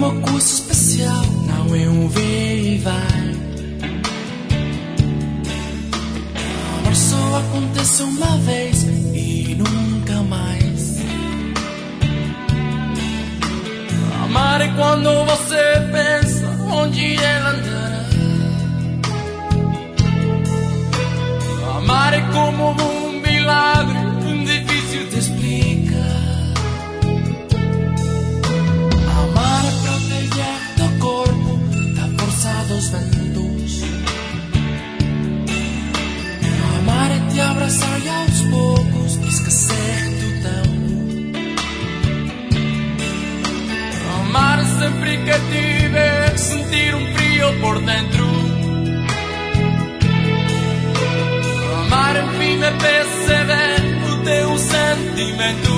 uma coisa especial, não é um vem e vai. Amar só acontece uma vez e nunca mais. Amar é quando você pensa onde ela andará. Amar é como um milagre, difícil de explicar. Amar é proteger teu corpo da força dos ventos. Amar é te abraçar e aos poucos esquecer do tempo. Amar é sempre que te ver sentir um frio por dentro. Amar enfim é perceber o teu sentimento.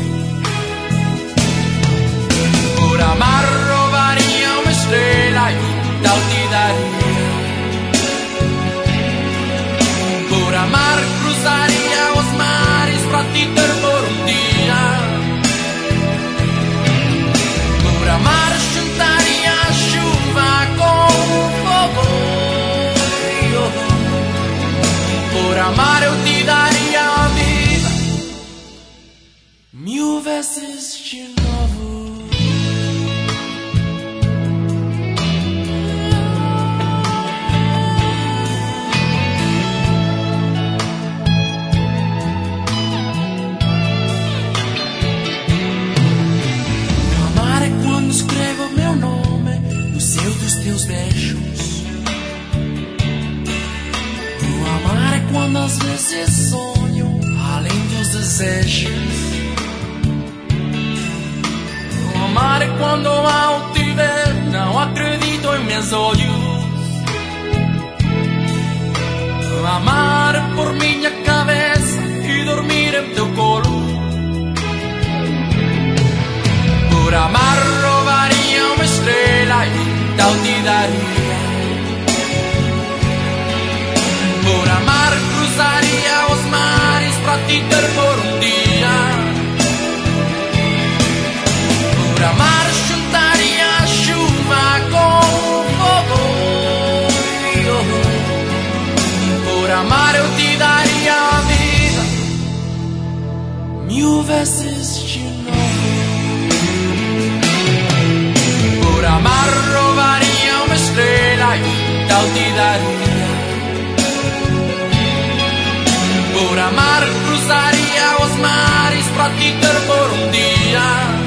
Por amar roubaria uma estrela e tal te daria. Por amar cruzaria os mares para te ter por um dia. Por amar juntaria a chuva com o fogo. Por amar eu te daria a vida 1000 vezes de novo. Amar é quando escrevo meu nome no céu dos teus beijos. Amar é quando às vezes sonho além dos desejos. Amar é quando ao te ver não acredito em meus olhos. Amar é por minha cabeça e dormir em teu colo. Por amar roubaria uma estrela e tal te daria. Por amar cruzaria os mares para te ter por um dia. Por amar juntaria a chuva com o fogo. Por amar eu te daria a vida 1000 vezes de novo. Por amar roubaria uma estrela e tal te daria. Por amar cruzaria os mares para te ter por um dia.